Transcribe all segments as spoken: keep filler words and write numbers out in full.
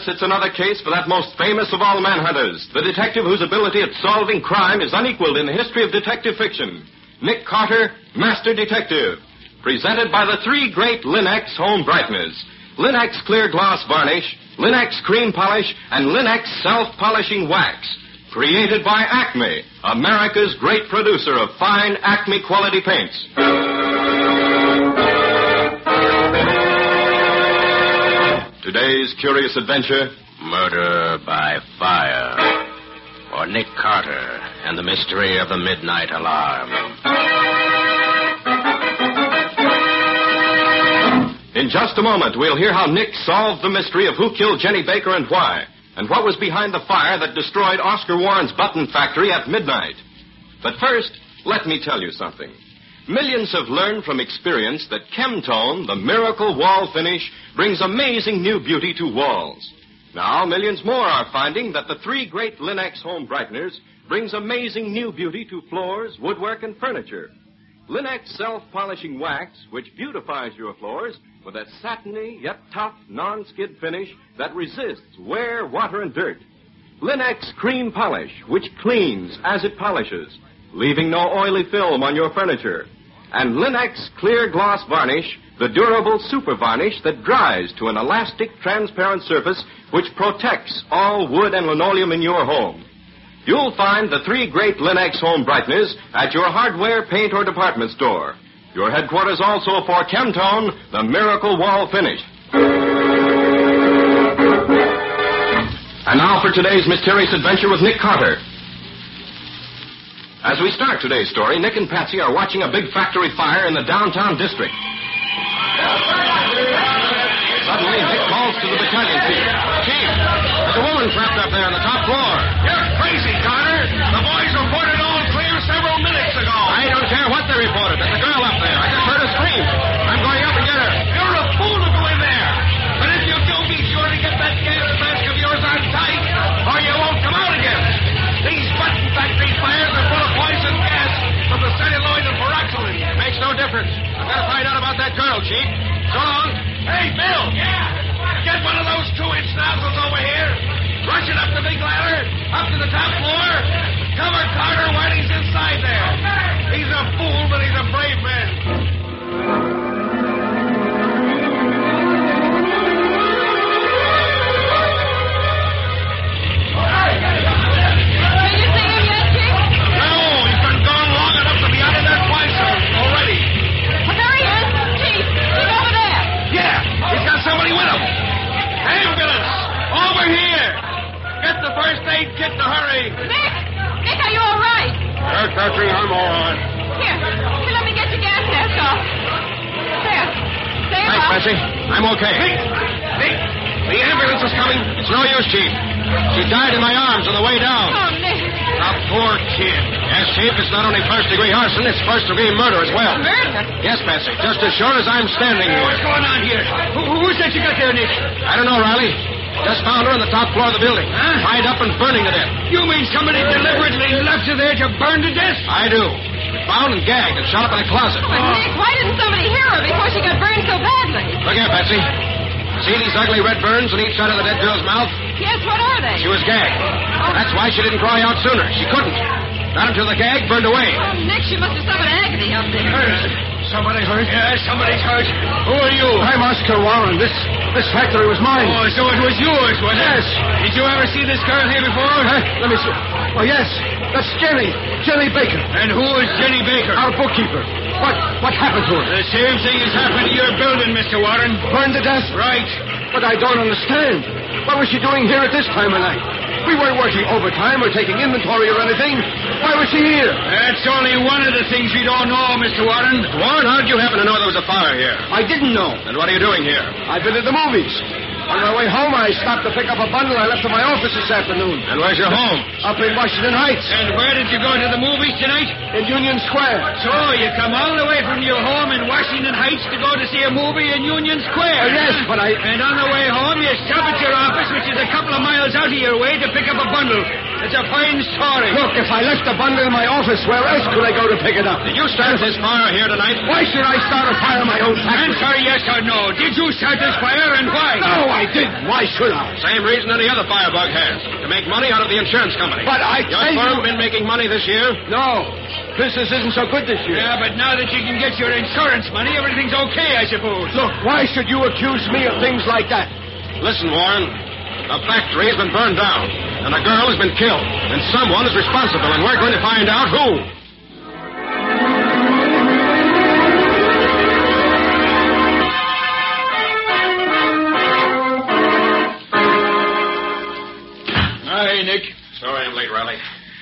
it's another case for that most famous of all manhunters, the detective whose ability at solving crime is unequaled in the history of detective fiction. Nick Carter, Master Detective. Presented by the three great Linex home brighteners. Linex Clear Gloss Varnish, Linex Cream Polish, and Linex Self-Polishing Wax. Created by Acme, America's great producer of fine Acme quality paints. Today's curious adventure, Murder by Fire, or Nick Carter and the Mystery of the Midnight Alarm. In just a moment, we'll hear how Nick solved the mystery of who killed Jenny Baker and why, and what was behind the fire that destroyed Oscar Warren's button factory at midnight. But first, let me tell you something. Millions have learned from experience that Chemtone, the miracle wall finish, brings amazing new beauty to walls. Now, millions more are finding that the three great Linex home brighteners brings amazing new beauty to floors, woodwork, and furniture. Linex Self-Polishing Wax, which beautifies your floors with a satiny yet tough non-skid finish that resists wear, water, and dirt. Linex Cream Polish, which cleans as it polishes, leaving no oily film on your furniture. And Linex Clear Gloss Varnish, the durable super varnish that dries to an elastic, transparent surface which protects all wood and linoleum in your home. You'll find the three great Linex home brighteners at your hardware, paint, or department store. Your headquarters also for Chemtone, the miracle wall finish. And now for today's mysterious adventure with Nick Carter. As we start today's story, Nick and Patsy are watching a big factory fire in the downtown district. Suddenly, Nick calls to the battalion chief. Chief, there's a woman trapped up there on the top floor. You're crazy, Carter. The boys reported all clear several minutes ago. I don't care what they reported. There's a girl up there. I just heard her scream. I'm going up and get her. You're a fool to go in there. But if you do, be sure to get that gas mask of yours on tight, or you won't come out again. These button factory fires are full of poison gas from the celluloid and peroxide. Makes no difference. I've got to find out about that girl, Chief. So long. Hey, Bill. Yeah? Get one of those two-inch nozzles over here. Rush it up the big ladder, up to the top floor. Cover Carter while he's inside there. He's a fool, but he's a brave man. Get to hurry. Nick! Nick, are you all right? Yes, Patsy, I'm all right. Here, here, let me get your gas mask off. There. Stay Thanks, up. Patsy. I'm okay. Nick! Nick! The ambulance is coming. It's no use, Chief. She died in my arms on the way down. Oh, Nick. A poor kid. Yes, Chief, it's not only first-degree arson, it's first-degree murder as well. Murder? Yes, Patsy, just as sure as I'm standing here. What's going on here? Who, who's that you got there, Nick? I don't know, Riley. Just found her on the top floor of the building. Huh? Tied up and burning to death. You mean somebody deliberately left her there to burn to death? I do. Found and gagged and shot up in a closet. But, Nick, why didn't somebody hear her before she got burned so badly? Look here, Patsy. See these ugly red burns on each side of the dead girl's mouth? Yes, what are they? She was gagged. That's why she didn't cry out sooner. She couldn't. Not until the gag burned away. Oh, Nick, she must have suffered agony up there. Somebody hurt? Yeah, somebody's hurt. Who are you? I'm Oscar Warren. This this factory was mine. Oh, so it was yours, was it? Yes. Did you ever see this girl here before? Huh? Let me see. Oh, yes. That's Jenny. Jenny Baker. And who is Jenny Baker? Our bookkeeper. What what happened to her? The same thing has happened to your building, Mister Warren. Burned to death? Right. But I don't understand. What was she doing here at this time of night? We weren't working overtime or taking inventory or anything. Why was she here? That's only one of the things we don't know, Mister Warren. Warren, how did you happen to know there was a fire here? I didn't know. And what are you doing here? I've been at the movies. On my way home, I stopped to pick up a bundle I left at my office this afternoon. And where's your home? Up in Washington Heights. And where did you go to the movies tonight? In Union Square. So you come all the way from your home in Washington Heights to go to see a movie in Union Square. Oh, yes, but I... And on the way home, you stop at your office, which is a couple of miles out of your way, to pick up a bundle. It's a fine story. Look, if I left the bundle in my office, where else could I go to pick it up? Did you start this fire here tonight? Why should I start a fire in my own factory? Answer yes or no. Did you start this fire, and why? No, I didn't. Why Why should I? Same reason any other firebug has. To make money out of the insurance company. But I Your tell firm you... been making money this year? No. Business isn't so good this year. Yeah, but now that you can get your insurance money, everything's okay, I suppose. Look, why should you accuse me of things like that? Listen, Warren. A factory has been burned down, and a girl has been killed, and someone is responsible, and we're going to find out who. Hi, Nick. Sorry I'm late, Riley.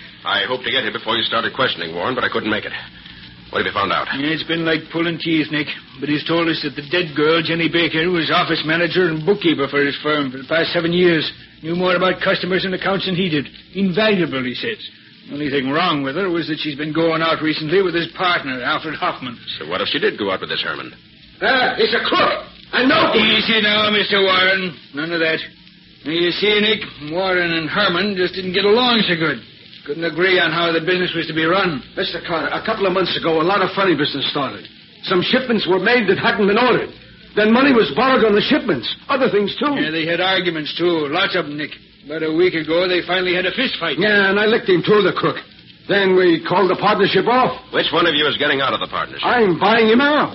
I hoped to get here before you started questioning Warren, but I couldn't make it. What have you found out? Yeah, it's been like pulling teeth, Nick. But he's told us that the dead girl, Jenny Baker, was office manager and bookkeeper for his firm for the past seven years. Knew more about customers and accounts than he did. Invaluable, he says. The only thing wrong with her was that she's been going out recently with his partner, Alfred Hoffman. So what if she did go out with this Herman? Ah, he's a crook. I know him. Easy now, Mister Warren. None of that. Now, you see, Nick, Warren and Herman just didn't get along so good. Couldn't agree on how the business was to be run. Mister Carter, a couple of months ago, a lot of funny business started. Some shipments were made that hadn't been ordered. Then money was borrowed on the shipments. Other things, too. Yeah, they had arguments, too. Lots of them, Nick. About a week ago, they finally had a fist fight. Yeah, and I licked him, too, the crook. Then we called the partnership off. Which one of you is getting out of the partnership? I'm buying him out.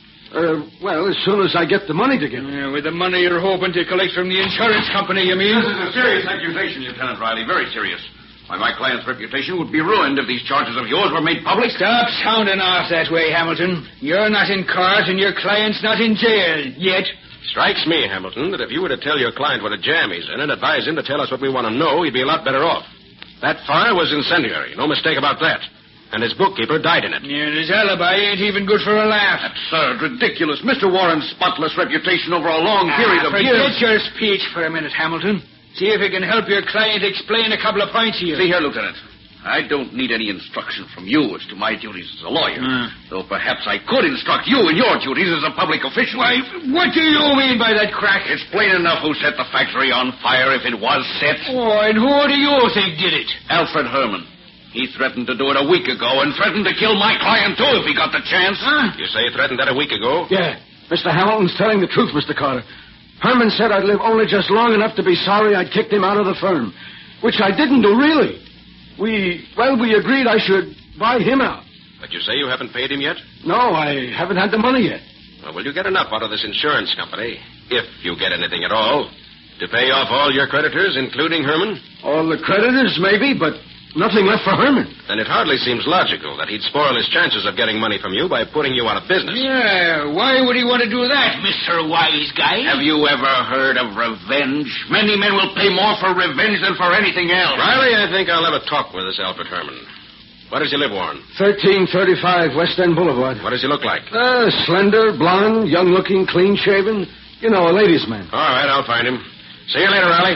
Uh, well, as soon as I get the money together. Yeah, with the money you're hoping to collect from the insurance company, you mean? This is a serious accusation, Lieutenant Riley. Very serious. Why, my client's reputation would be ruined if these charges of yours were made public. Stop sounding off that way, Hamilton. You're not in court and your client's not in jail yet. Strikes me, Hamilton, that if you were to tell your client what a jam he's in and advise him to tell us what we want to know, he'd be a lot better off. That fire was incendiary. No mistake about that. And his bookkeeper died in it. Yeah, and his alibi ain't even good for a laugh. Absurd, ridiculous. Mister Warren's spotless reputation over a long period ah, of forget years. your speech for a minute, Hamilton. See if it can help your client explain a couple of points here. See here, Lieutenant. I don't need any instruction from you as to my duties as a lawyer. Mm. Though perhaps I could instruct you in your duties as a public official. Why, what do you mean by that crack? It's plain enough who set the factory on fire if it was set. Oh, and who do you think did it? Alfred Herman. He threatened to do it a week ago and threatened to kill my client, too, if he got the chance. Huh? You say he threatened that a week ago? Yeah. Mister Hamilton's telling the truth, Mister Carter. Herman said I'd live only just long enough to be sorry I'd kicked him out of the firm. Which I didn't do, really. We, well, we agreed I should buy him out. But you say you haven't paid him yet? No, I haven't had the money yet. Well, will you get enough out of this insurance company, if you get anything at all, to pay off all your creditors, including Herman? All the creditors, maybe, but nothing left for Herman. Then it hardly seems logical that he'd spoil his chances of getting money from you by putting you out of business. Yeah, why would he want to do that, Mister Wise Guy? Have you ever heard of revenge? Many men will pay more for revenge than for anything else. Riley, I think I'll have a talk with this Alfred Herman. Where does he live, Warren? thirteen thirty-five West End Boulevard. What does he look like? Uh, slender, blonde, young-looking, clean-shaven. You know, a ladies' man. All right, I'll find him. See you later, Riley.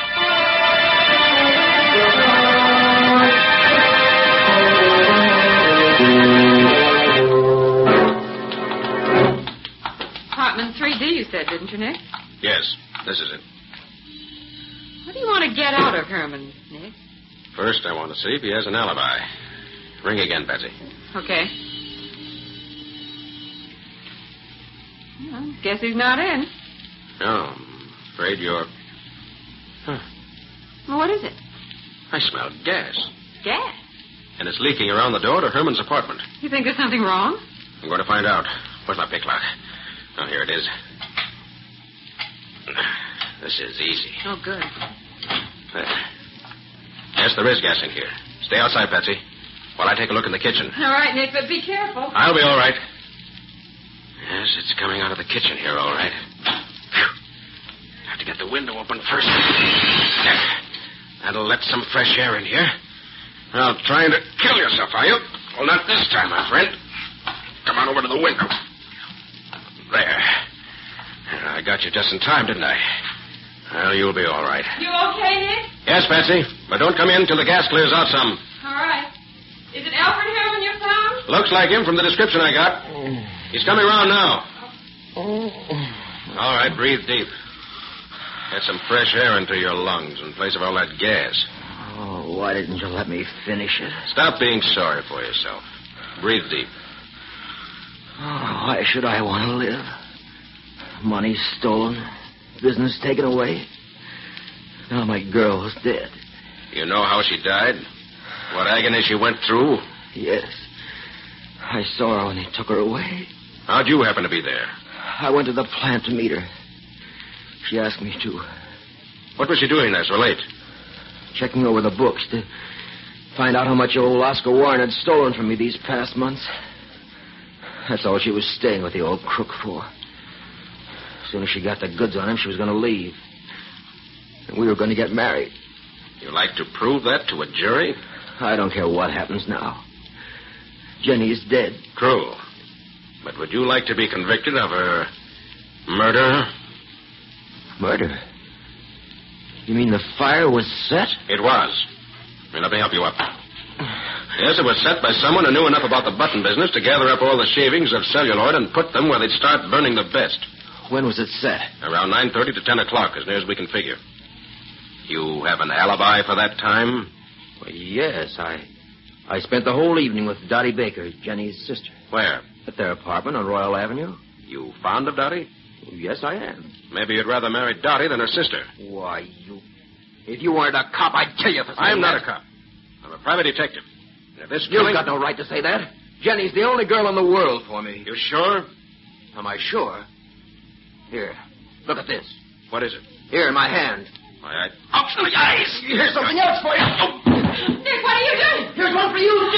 Apartment three D, you said, didn't you, Nick? Yes, this is it. What do you want to get out of Herman, Nick? First, I want to see if he has an alibi. Ring again, Betsy. Okay. Well, guess he's not in. No, I'm afraid you're... Huh. Well, what is it? I smell gas. Gas? And it's leaking around the door to Herman's apartment. You think there's something wrong? I'm going to find out. Where's my picklock? Oh, here it is. This is easy. Oh, good. There. Yes, there is gas in here. Stay outside, Patsy, while I take a look in the kitchen. All right, Nick, but be careful. I'll be all right. Yes, it's coming out of the kitchen here, all right. Phew. Have to get the window open first. There. That'll let some fresh air in here. Now, trying to kill yourself, are you? Well, not this time, my friend. Come on over to the window. There. I got you just in time, didn't I? Well, you'll be all right. You okay, Nick? Yes, Patsy, but don't come in till the gas clears out some. All right. Is it Alfred Herman you found? Looks like him from the description I got. He's coming around now. All right, breathe deep. Get some fresh air into your lungs in place of all that gas. Oh, why didn't you let me finish it? Stop being sorry for yourself. Breathe deep. Oh, why should I want to live? Money stolen, business taken away. Now my girl is dead. You know how she died? What agony she went through? Yes. I saw her when they took her away. How'd you happen to be there? I went to the plant to meet her. She asked me to. What was she doing there so late? Checking over the books to find out how much old Oscar Warren had stolen from me these past months. That's all she was staying with the old crook for. As soon as she got the goods on him, she was going to leave. And we were going to get married. You like to prove that to a jury? I don't care what happens now. Jenny is dead. True. But would you like to be convicted of her murder? Murder? You mean the fire was set? It was. Here, let me help you up. Yes, it was set by someone who knew enough about the button business to gather up all the shavings of celluloid and put them where they'd start burning the best. When was it set? Around nine thirty to ten o'clock, as near as we can figure. You have an alibi for that time? Well, yes, I I spent the whole evening with Dottie Baker, Jenny's sister. Where? At their apartment on Royal Avenue. You fond of Dottie? Yes, I am. Maybe you'd rather marry Dottie than her sister. Why, you... If you weren't a cop, I'd kill you for saying I'm not that. a cop. I'm a private detective. And if this You've killing... got no right to say that. Jenny's the only girl in the world for me. You sure? Am I sure? Here, look at this. What is it? Here in my hand. Why, I... Oh, the eyes! Here's something else for you. Nick, what are you doing? Here's one for you.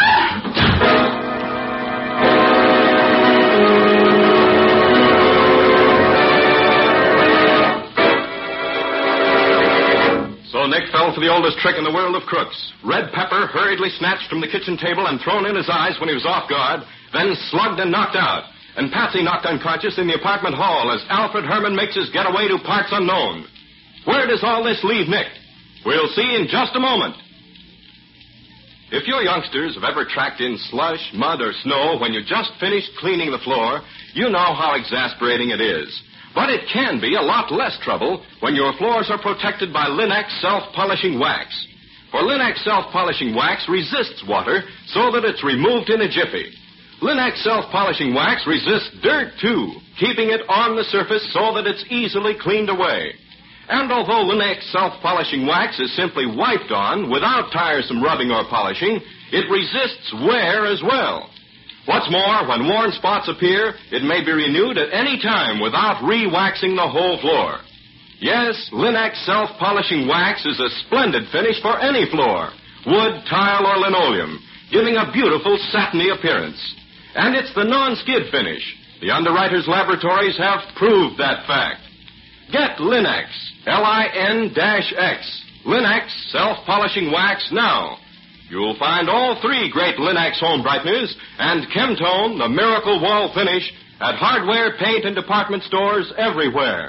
So Nick fell for the oldest trick in the world of crooks. Red pepper hurriedly snatched from the kitchen table and thrown in his eyes when he was off guard, then slugged and knocked out. And Patsy knocked unconscious in the apartment hall as Alfred Herman makes his getaway to parts unknown. Where does all this leave Nick? We'll see in just a moment. If your youngsters have ever tracked in slush, mud, or snow when you just finished cleaning the floor, you know how exasperating it is. But it can be a lot less trouble when your floors are protected by Linex self-polishing wax. For Linex self-polishing wax resists water so that it's removed in a jiffy. Linex self-polishing wax resists dirt, too, keeping it on the surface so that it's easily cleaned away. And although Linex self-polishing wax is simply wiped on without tiresome rubbing or polishing, it resists wear as well. What's more, when worn spots appear, it may be renewed at any time without re-waxing the whole floor. Yes, Linex self-polishing wax is a splendid finish for any floor, wood, tile, or linoleum, giving a beautiful satiny appearance. And it's the non-skid finish. The underwriters' laboratories have proved that fact. Get Linex, L I N X, Linex self-polishing wax now. You'll find all three great Linex home brighteners and Chemtone, the miracle wall finish, at hardware, paint, and department stores everywhere.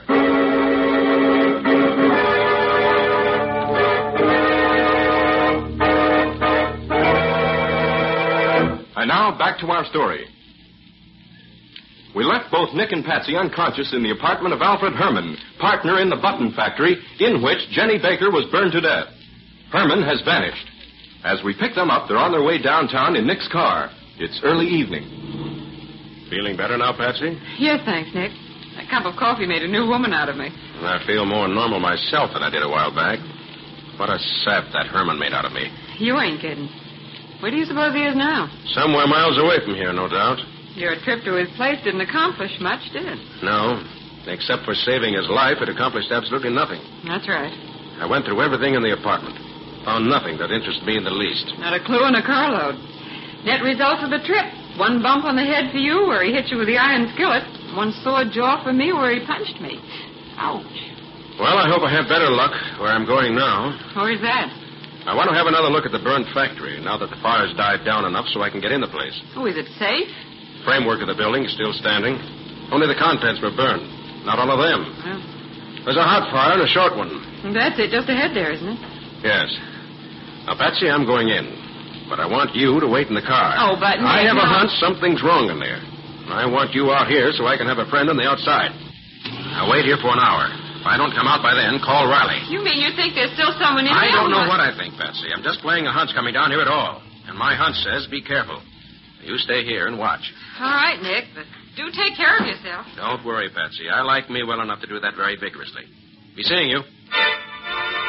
And now, back to our story. We left both Nick and Patsy unconscious in the apartment of Alfred Herman, partner in the button factory in which Jenny Baker was burned to death. Herman has vanished. As we pick them up, they're on their way downtown in Nick's car. It's early evening. Feeling better now, Patsy? Yes, thanks, Nick. That cup of coffee made a new woman out of me. I feel more normal myself than I did a while back. What a sap that Herman made out of me. You ain't kidding. Where do you suppose he is now? Somewhere miles away from here, no doubt. Your trip to his place didn't accomplish much, did it? No. Except for saving his life, it accomplished absolutely nothing. That's right. I went through everything in the apartment. Found nothing that interested me in the least. Not a clue in a carload. Net results of the trip. One bump on the head for you where he hit you with the iron skillet. One sore jaw for me where he punched me. Ouch. Well, I hope I have better luck where I'm going now. Where's that? I want to have another look at the burned factory now that the fire's died down enough so I can get in the place. Oh, is it safe? Framework of the building is still standing. Only the contents were burned. Not all of them. Well, there's a hot fire and a short one. that's it, just ahead there, isn't it? Yes. Now, Patsy, I'm going in. But I want you to wait in the car. Oh, but... I have no. a hunch something's wrong in there. I want you out here so I can have a friend on the outside. Now, wait here for an hour. If I don't come out by then, call Riley. You mean you think there's still someone in I there? don't know what I think, Patsy. I'm just playing a hunch coming down here at all. And my hunch says be careful. You stay here and watch. All right, Nick, but do take care of yourself. Don't worry, Patsy. I like me well enough to do that very vigorously. Be seeing you.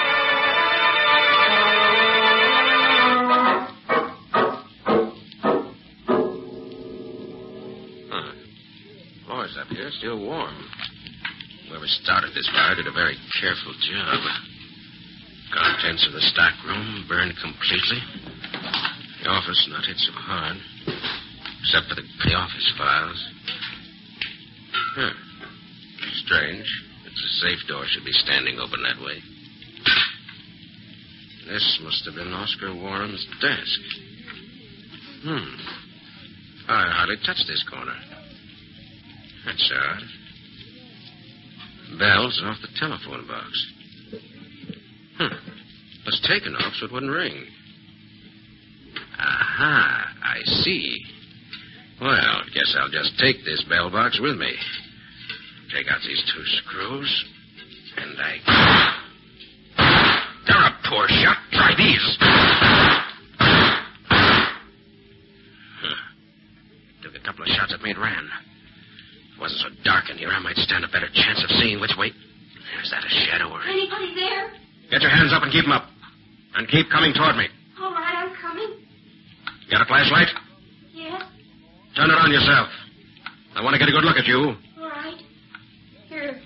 out here, still warm. Whoever started this fire did a very careful job. Contents of the stockroom burned completely. The office not hit so hard, except for the, the office files. Huh. Strange. It's a safe door should be standing open that way. This must have been Oscar Warren's desk. Hmm. I hardly touched this corner. That's odd. Bell's off the telephone box. Hmm. It was taken off so it wouldn't ring. Aha, I see. Well, guess I'll just take this bell box with me. Take out these two screws, and I... They're a poor shot. Try these. Huh. Took a couple of shots at me and ran. If it wasn't so dark in here, I might stand a better chance of seeing which way... Is that a shadow or... Anybody there? Get your hands up and keep them up. And keep coming toward me. All right, I'm coming. Got a flashlight? Yes. Turn it on yourself. I want to get a good look at you. All right. Here.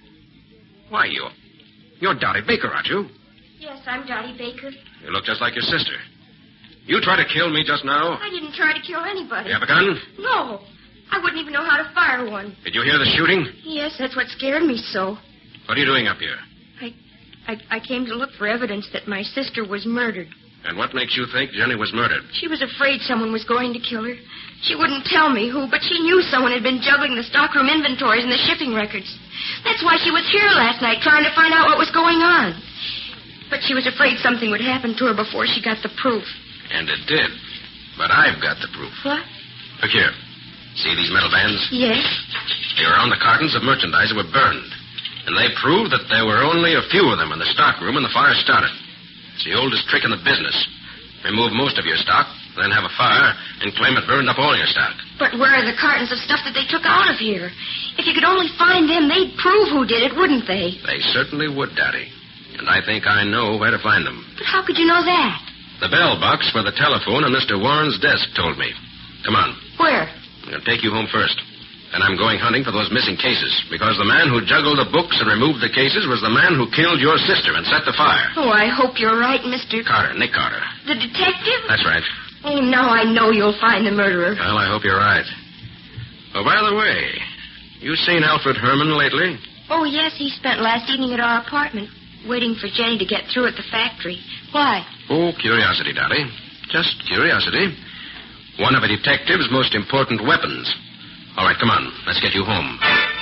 Why, you... You're Dottie Baker, aren't you? Yes, I'm Dottie Baker. You look just like your sister. You tried to kill me just now? I didn't try to kill anybody. You have a gun? No. I wouldn't even know how to fire one. Did you hear the shooting? Yes, that's what scared me so. What are you doing up here? I, I, I came to look for evidence that my sister was murdered. And what makes you think Jenny was murdered? She was afraid someone was going to kill her. She wouldn't tell me who, but she knew someone had been juggling the stockroom inventories and the shipping records. That's why she was here last night, trying to find out what was going on. But she was afraid something would happen to her before she got the proof. And it did. But I've got the proof. What? Look here. See these metal bands? Yes. They were on the cartons of merchandise that were burned. And they proved that there were only a few of them in the stockroom when the fire started. It's the oldest trick in the business. Remove most of your stock, then have a fire, and claim it burned up all your stock. But where are the cartons of stuff that they took out of here? If you could only find them, they'd prove who did it, wouldn't they? They certainly would, Daddy. And I think I know where to find them. But how could you know that? The bell box for the telephone on Mister Warren's desk told me. Come on. Where? I'm going to take you home first. And I'm going hunting for those missing cases, because the man who juggled the books and removed the cases was the man who killed your sister and set the fire. Oh, I hope you're right, Mister Carter, Nick Carter. The detective? That's right. Oh, now I know you'll find the murderer. Well, I hope you're right. Oh, by the way, you seen Alfred Herman lately? Oh, yes, he spent last evening at our apartment, waiting for Jenny to get through at the factory. Why? Oh, curiosity, Dottie. Just curiosity. One of a detective's most important weapons. All right, come on. Let's get you home.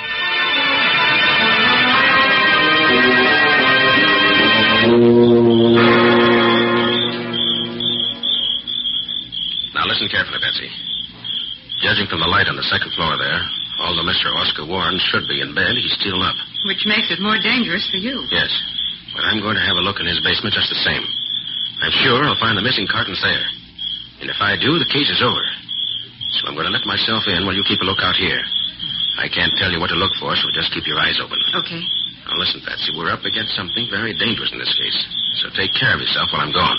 Now, listen carefully, Betsy. Judging from the light on the second floor there, although Mister Oscar Warren should be in bed, he's still up. Which makes it more dangerous for you. Yes. But I'm going to have a look in his basement just the same. I'm sure I'll find the missing cartons there. And if I do, the case is over. So I'm going to let myself in while you keep a lookout here. I can't tell you what to look for, so just keep your eyes open. Okay. Now, listen, Patsy, we're up against something very dangerous in this case. So take care of yourself while I'm gone.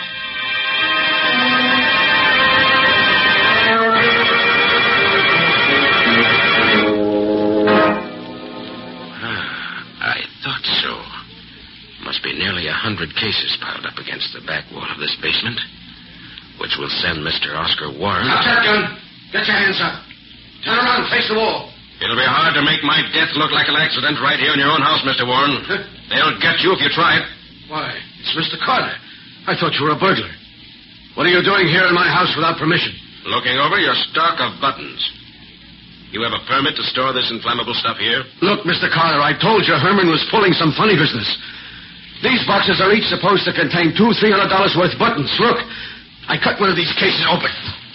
Ah, I thought so. Must be nearly a hundred cases piled up against the back wall of this basement, which will send Mister Oscar Warren... Stop that gun. Get your hands up. Turn around, face the wall. It'll be hard to make my death look like an accident right here in your own house, Mister Warren. Huh? They'll get you if you try it. Why, it's Mister Carter. I thought you were a burglar. What are you doing here in my house without permission? Looking over your stock of buttons. You have a permit to store this inflammable stuff here? Look, Mister Carter, I told you Herman was pulling some funny business. These boxes are each supposed to contain two, three hundred dollars worth buttons. Look, I cut one of these cases open.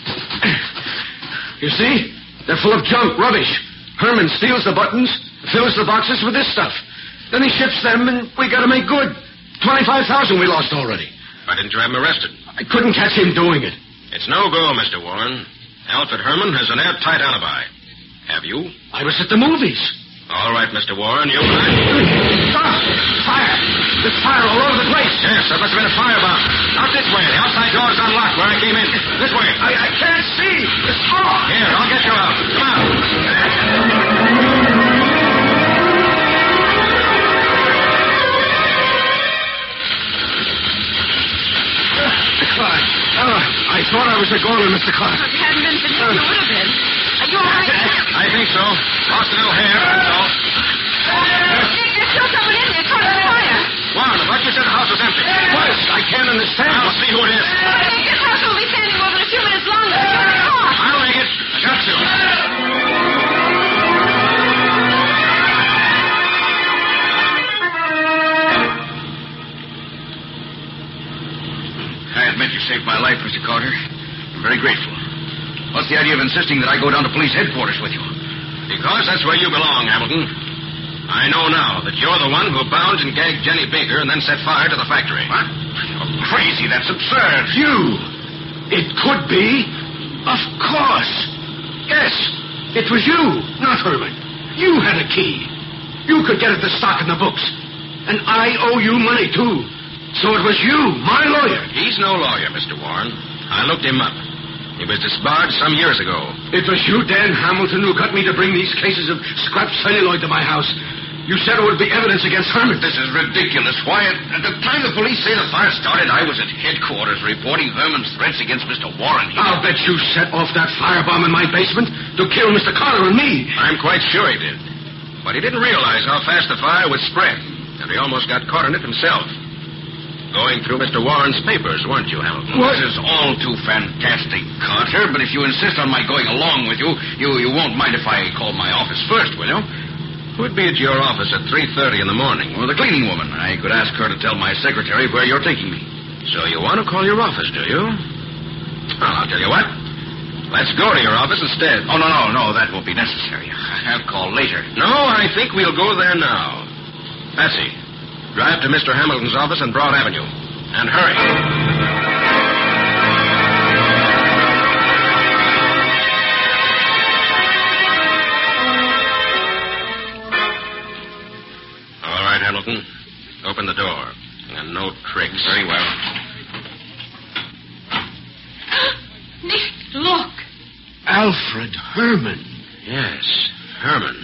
You see? They're full of junk, rubbish. Herman steals the buttons, fills the boxes with this stuff. Then he ships them, and we got to make good. Twenty-five thousand we lost already. Why didn't you have him arrested? I couldn't catch him doing it. It's no go, Mister Warren. Alfred Herman has an airtight alibi. Have you? I was at the movies. All right, Mister Warren, you and I... Stop! Fire! There's fire all over the place. Yes, that must have been a firebomb. Not this way. The outside door is unlocked where I came in. This way. I, I can't see. It's off. Here, I'll get you out. Come on. Officer Gorman, Mister Carter. If it hadn't been for Nick, you would have been. Are you all right? I think so. Lost a little hair, that's all. Nick, there's still someone in there trying to fire. Warren, I thought you said the house was empty. What? I can't understand. I'll see who it is. Nick, this house will be standing more than a few minutes longer if you're in the car. I'll make it. I got to. I admit you saved my life, Mister Carter. I'm very grateful. What's the idea of insisting that I go down to police headquarters with you? Because that's where you belong, Hamilton. I know now that you're the one who bound and gagged Jenny Baker and then set fire to the factory. What? You're crazy. That's absurd. You! It could be. Of course. Yes. It was you, not Herman. You had a key. You could get at the stock in the books. And I owe you money, too. So it was you, my lawyer. He's no lawyer, Mister Warren. I looked him up. He was disbarred some years ago. It was you, Dan Hamilton, who got me to bring these cases of scrap celluloid to my house. You said it would be evidence against Herman. This is ridiculous. Why, at, at the time the police say the fire started, I was at headquarters reporting Herman's threats against Mister Warren here. I'll bet you set off that firebomb in my basement to kill Mister Carter and me. I'm quite sure he did. But he didn't realize how fast the fire would spread. And he almost got caught in it himself. Going through Mister Warren's papers, weren't you, Hamilton? What? This is all too fantastic, Carter, but if you insist on my going along with you, you, you won't mind if I call my office first, will you? Who'd be at your office at three thirty in the morning? Well, the cleaning woman. I could ask her to tell my secretary where you're taking me. So you want to call your office, do you? Well, I'll tell you what. Let's go to your office instead. Oh, no, no, no, that won't be necessary. I'll call later. No, I think we'll go there now. Patsy, drive to Mister Hamilton's office on Broad Avenue. And hurry. All right, Hamilton. Open the door. And no tricks. Very well. Nick, look. Alfred Herman. Yes, Herman.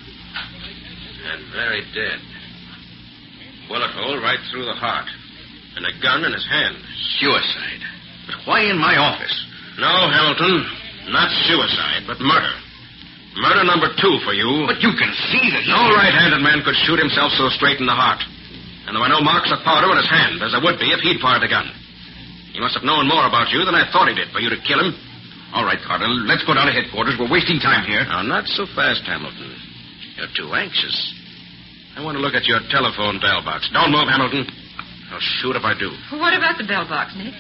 And very dead. Bullet hole right through the heart. And a gun in his hand. Suicide. But why in my office? No, Hamilton. Not suicide, but murder. Murder number two for you. But you can see that... No right-handed man could shoot himself so straight in the heart. And there were no marks of powder in his hand, as there would be if he'd fired the gun. He must have known more about you than I thought he did for you to kill him. All right, Carter, let's go down to headquarters. We're wasting time here. Now, not so fast, Hamilton. You're too anxious. I want to look at your telephone bell box. Don't move, Hamilton. I'll shoot if I do. What about the bell box, Nick?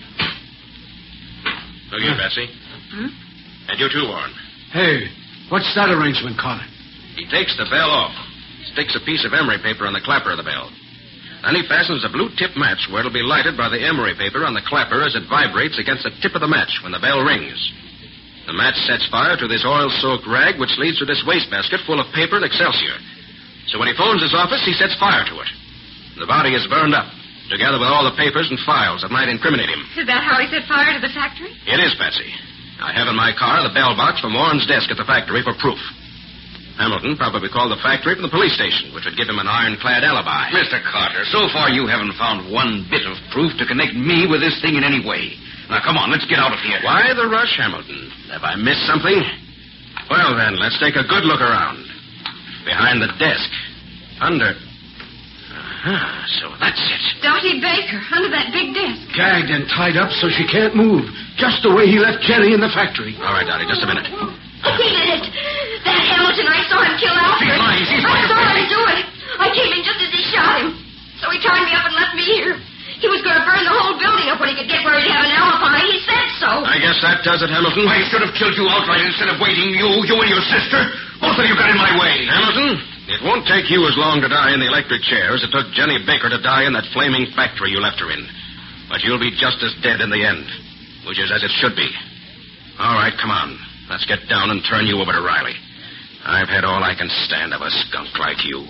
Look here, Bessie. Hmm? And you too, Warren. Hey, what's that arrangement, Carter? He takes the bell off, sticks a piece of emery paper on the clapper of the bell. Then he fastens a blue-tip match where it'll be lighted by the emery paper on the clapper as it vibrates against the tip of the match when the bell rings. The match sets fire to this oil-soaked rag, which leads to this wastebasket full of paper and excelsior. So when he phones his office, he sets fire to it. The body is burned up, together with all the papers and files that might incriminate him. Is that how he set fire to the factory? It is, Patsy. I have in my car the bell box from Warren's desk at the factory for proof. Hamilton probably called the factory from the police station, which would give him an ironclad alibi. Mister Carter, so far you haven't found one bit of proof to connect me with this thing in any way. Now, come on, let's get out of here. Why the rush, Hamilton? Have I missed something? Well, then, let's take a good look around. Behind the desk. Under... Uh-huh, so that's it. Dottie Baker, under that big desk. Gagged and tied up so she can't move. Just the way he left Jenny in the factory. All right, Dottie, just a minute. He did it. That Hamilton, I saw him kill Alfred. He's lying. He's I lying. saw him do it. I came in just as he shot him. So he tied me up and left me here. He was going to burn the whole building up when he could get where he'd have an alibi. He said so. I guess that does it, Hamilton. I should have killed you outright instead of waiting. You, you and your sister. Both of you got in my way. Hamilton, it won't take you as long to die in the electric chair as it took Jenny Baker to die in that flaming factory you left her in. But you'll be just as dead in the end, which is as it should be. All right, come on. Let's get down and turn you over to Riley. I've had all I can stand of a skunk like you.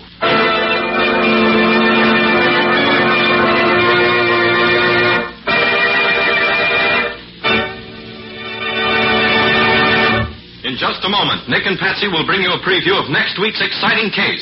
In just a moment, Nick and Patsy will bring you a preview of next week's exciting case.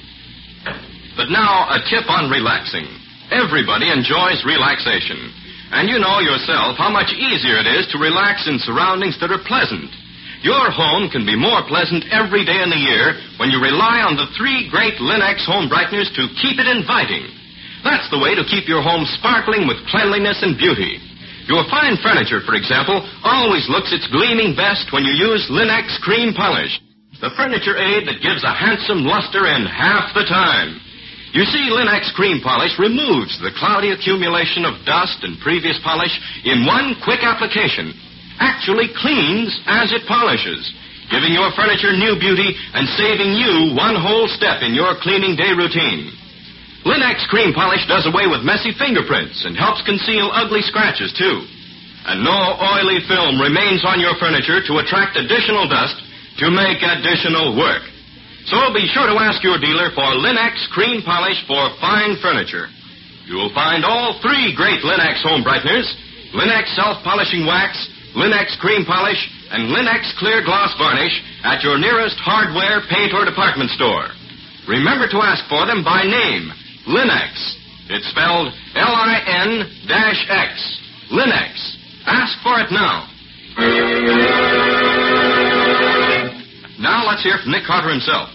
But now, a tip on relaxing. Everybody enjoys relaxation. And you know yourself how much easier it is to relax in surroundings that are pleasant. Your home can be more pleasant every day in the year when you rely on the three great Linux home brighteners to keep it inviting. That's the way to keep your home sparkling with cleanliness and beauty. Your fine furniture, for example, always looks its gleaming best when you use Linux cream polish, the furniture aid that gives a handsome luster in half the time. You see, Linux cream polish removes the cloudy accumulation of dust and previous polish in one quick application, actually cleans as it polishes, giving your furniture new beauty and saving you one whole step in your cleaning day routine. Linux cream polish does away with messy fingerprints and helps conceal ugly scratches, too. And no oily film remains on your furniture to attract additional dust to make additional work. So be sure to ask your dealer for Linux cream polish for fine furniture. You'll find all three great Linux home brighteners, Linux self-polishing wax, Linux cream polish, and Linux clear gloss varnish at your nearest hardware, paint, or department store. Remember to ask for them by name, Linux. It's spelled L I N X. Linux. Ask for it now. Now let's hear from Nick Carter himself.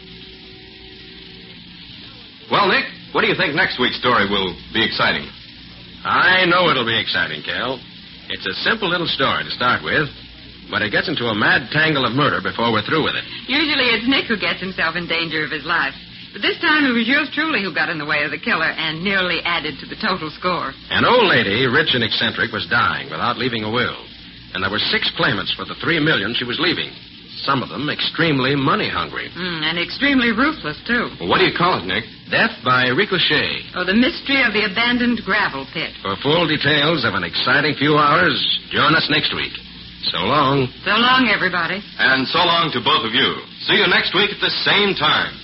Well, Nick, what do you think next week's story will be exciting? I know it'll be exciting, Cal. It's a simple little story to start with, but it gets into a mad tangle of murder before we're through with it. Usually it's Nick who gets himself in danger of his life. But this time it was yours truly who got in the way of the killer and nearly added to the total score. An old lady, rich and eccentric, was dying without leaving a will. And there were six claimants for the three million she was leaving. Some of them extremely money-hungry. Mm, and extremely ruthless, too. Well, what do you call it, Nick? Death by Ricochet. Oh, the mystery of the abandoned gravel pit. For full details of an exciting few hours, join us next week. So long. So long, everybody. And so long to both of you. See you next week at the same time.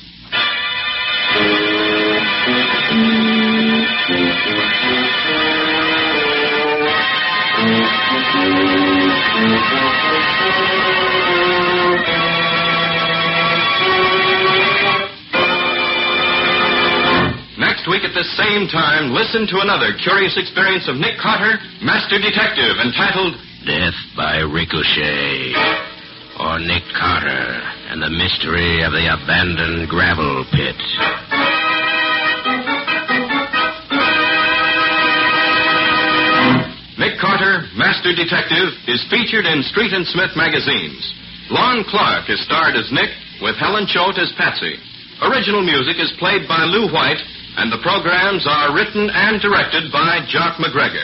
Next week at the same time, listen to another curious experience of Nick Carter, Master Detective, entitled Death by Ricochet, or Nick Carter and the Mystery of the Abandoned Gravel Pit. Nick Carter, Master Detective, is featured in Street and Smith magazines. Lon Clark is starred as Nick, with Helen Choate as Patsy. Original music is played by Lou White, and the programs are written and directed by Jock McGregor.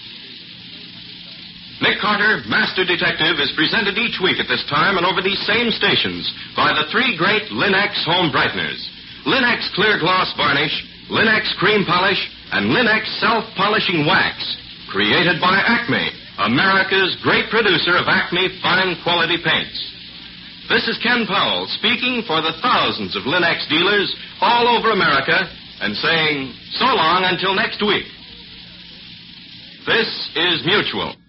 Nick Carter, Master Detective, is presented each week at this time and over these same stations by the three great Linux home brighteners. Linux Clear Gloss Varnish, Linux Cream Polish, and Linux Self-Polishing Wax. Created by Acme, America's great producer of Acme fine quality paints. This is Ken Powell speaking for the thousands of Linux dealers all over America and saying so long until next week. This is Mutual.